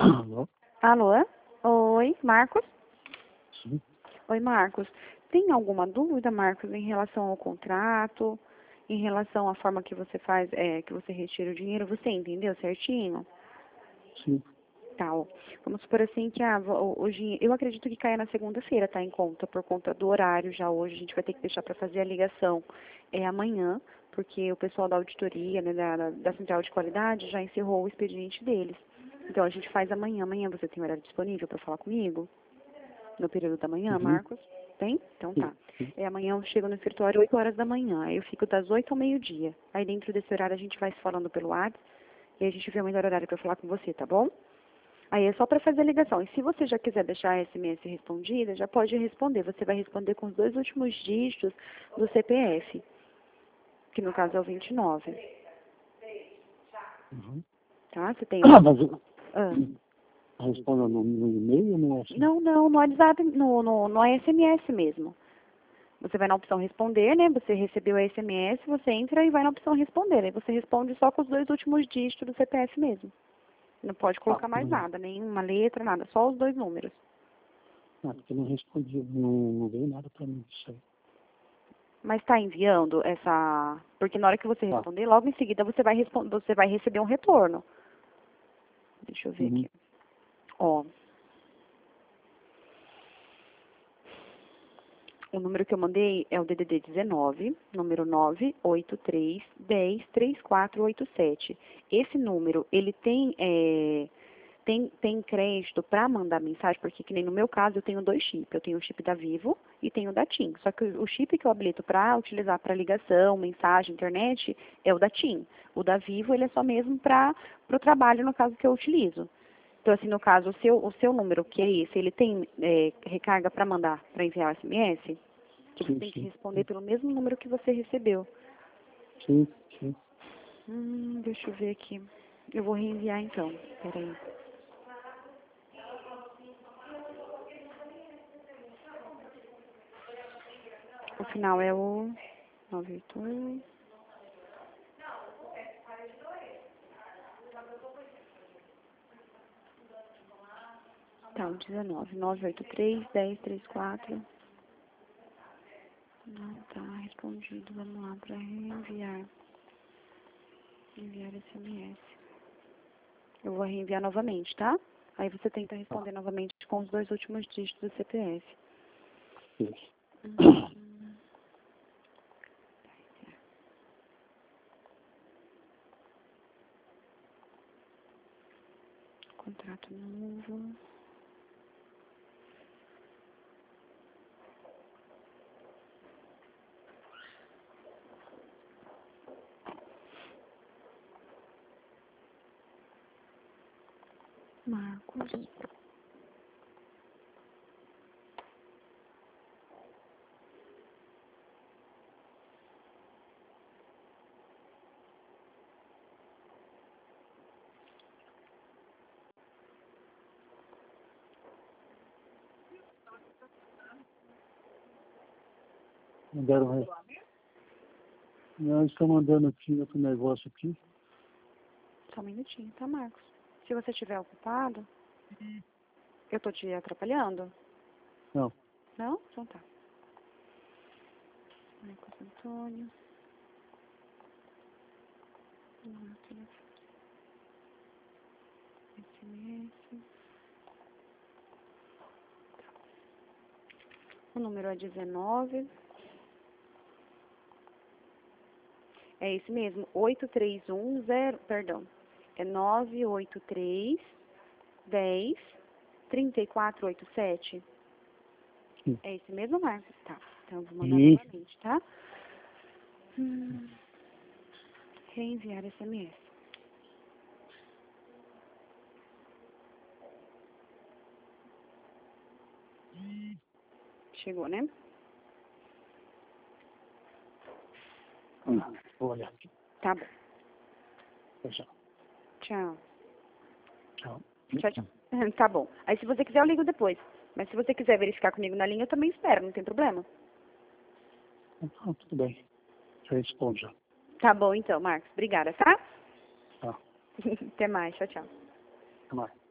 Alô? Alô? Oi, Marcos? Sim. Oi, Marcos. Tem alguma dúvida, Marcos, em relação ao contrato, em relação à forma que você faz, que você retira o dinheiro? Você entendeu certinho? Sim. Tá, ó. Vamos supor assim que hoje, eu acredito que caia na segunda-feira, tá, em conta, por conta do horário já hoje, a gente vai ter que deixar para fazer a ligação amanhã, porque o pessoal da auditoria, né, da Central de Qualidade já encerrou o expediente deles. Então a gente faz amanhã. Amanhã você tem horário disponível para falar comigo? No período da manhã, Uhum. Marcos? Tem? Então tá. Sim. Amanhã eu chego no escritório 8 horas da manhã, aí eu fico das 8 ao meio-dia. Aí dentro desse horário a gente vai se falando pelo WhatsApp e a gente vê o melhor horário para falar com você, tá bom? Aí é só para fazer a ligação. E se você já quiser deixar a SMS respondida, já pode responder. Você vai responder com os 2 últimos dígitos do CPF, que no caso é o 29. Uhum. Tá? Você tem... Mas Ah. responda no e-mail ou no WhatsApp? Não, no WhatsApp, no SMS mesmo. Você vai na opção responder, né? Você recebeu a SMS, você entra e vai na opção responder. Aí você responde só com os 2 últimos dígitos do CPF mesmo. Não pode colocar mais nada, nenhuma letra, nada, só os 2 números. Porque eu não respondi, não veio nada pra mim disso aí. Mas está enviando essa... Porque na hora que você responder, logo em seguida você vai receber um retorno. Deixa eu ver aqui. Ó. O número que eu mandei é o DDD 19, número 983103487. Esse número, ele tem crédito para mandar mensagem, porque que nem no meu caso eu tenho 2 chips. Eu tenho o chip da Vivo e tenho o da TIM. Só que o chip que eu habilito para utilizar para ligação, mensagem, internet, é o da TIM. O da Vivo, ele é só mesmo para o trabalho, no caso que eu utilizo. Então, assim, no caso, o seu número, que é esse, ele tem recarga para mandar, para enviar SMS? Que você tem que responder pelo mesmo número que você recebeu. Sim. Deixa eu ver aqui. Eu vou reenviar então. Peraí. O final é o 981. Tá, o 19. 983-1034. Não tá respondido. Vamos lá para reenviar. Enviar SMS. Eu vou reenviar novamente, tá? Aí você tenta responder novamente com os 2 últimos dígitos do CPF. Isso. Contrato novo. Marcos. Mandaram. Não, estão mandando aqui outro negócio aqui. Só um minutinho, tá, Marcos? Se você estiver ocupado, eu tô te atrapalhando? Não. Não? Então tá. Marcos Antônio. SMS. O número é 19. É esse mesmo, 8310, perdão. É 983-10-3487. Sim. É esse mesmo, Marcos? Tá. Então eu vou mandar novamente, tá? Reenviar SMS. Chegou, né? Vou olhar aqui. Tá bom. Tchau. Tchau. Tchau. Tchau, tchau. Tá bom. Aí se você quiser eu ligo depois. Mas se você quiser verificar comigo na linha, eu também espero, não tem problema. Tudo bem. Já respondo já. Tá bom então, Marcos. Obrigada, tá? Tá. Até mais. Tchau, tchau. Até mais.